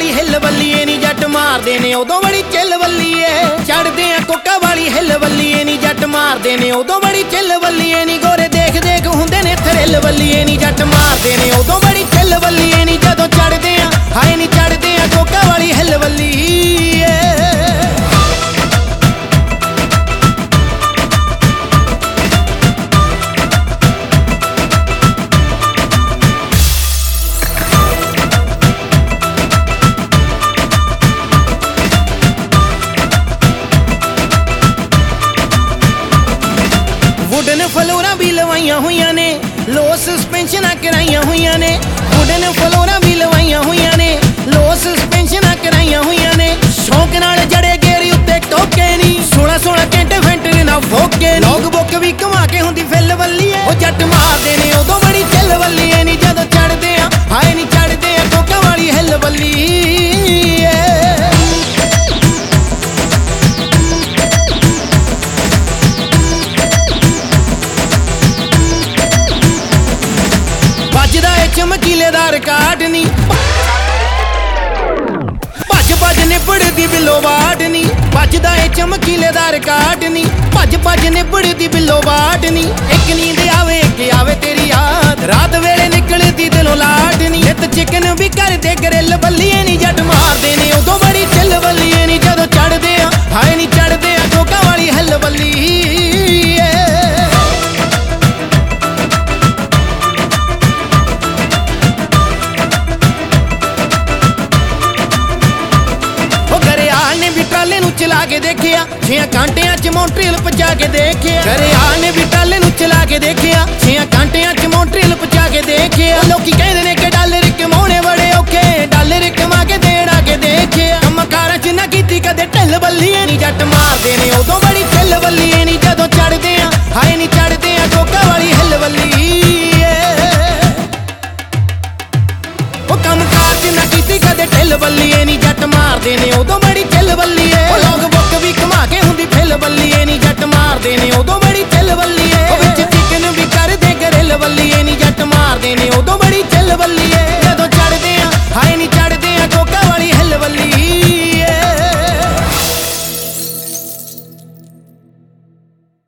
वाली हिल बल्लीए नी जट मारदे ने उदों बड़ी चिल बल्लीए चढ़दे आ कोका वाली हिल बल्लीए नी जट मारदे ने उदों बड़ी चिल बल्लीए नी गोरे देख देख हुंदे ने थरिल बल्लीए नी जट मारदे ने उदों बड़ी चिल बल्लीए नी जदों चढ़दे आ हाय नी चढ़दे आ कोका वाली हिल बल्लीए वुडन फलोरा भी लवाइया हुई ने लो सस्पेंशन कराइया हुई ने वुडन फलोरा भी लवाइया हुई ने लो सस्पेंशन कराइया हुई ने शौक नाल जड़े गेरी उत्ते टोके नी 16 घंटे फेंटने ना फोके लोग बुक भी कमा के हुंदी फिल बल्लीए ओ जट मारदे ने उदों बड़ी चिल बल्लीए नी जदों चढ़दे आ हाय नी चढ़दे आ कोका वाली हिल बल्लीए चमकीलेदार काट नी भज भज निबड़दी बिलो वाट नी भजदा है चमकीलेदार काट नी भज भज निबड़दी बिलो वाट नी एक नींद आवे तेरी याद रात वेले निकलदी दिलों लाट नी नित चिकन भी कर दे ग्रिल बल्लीए नी जट मारदे ने उदों बड़ी चिल बल्लीए नी जदों चढ़दे आ हाय नी चढ़दे आ कोका वाली हिल बल्लीए ट्राले नू चला के देखिया 6 घंटियां च मॉन्ट्रियल पहुंचा के देखिया घरे आने भी ट्राले नू चला के देखिया 6 घंटियां च मॉन्ट्रियल पहुंचा के देखिया लोकी